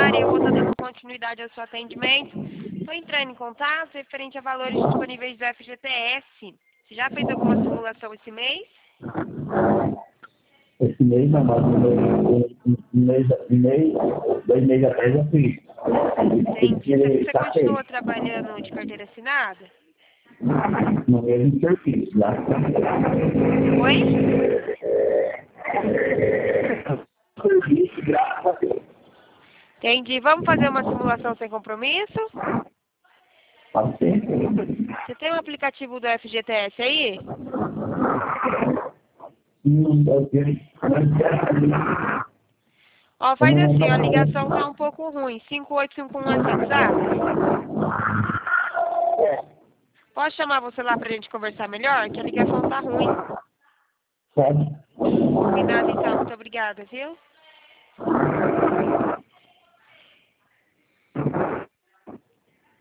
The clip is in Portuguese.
Maria, eu vou estar dando continuidade ao seu atendimento. Estou entrando em contato referente a valores disponíveis do FGTS. Você já fez alguma simulação esse mês? Esse mês não, mas dois meses atrás eu fiz. Entendi. Você continua trabalhando de carteira assinada? No mesmo serviço, lá. Oi? Serviço, graças a Deus. Entendi. Vamos fazer uma simulação sem compromisso? Pode ser? Você tem um aplicativo do FGTS aí? Não, eu tenho. Ó, faz assim, a ligação tá um pouco ruim. 5851 é WhatsApp? Posso chamar você lá pra gente conversar melhor? Que a ligação tá ruim. Pode. Combinado então. Muito obrigada, viu?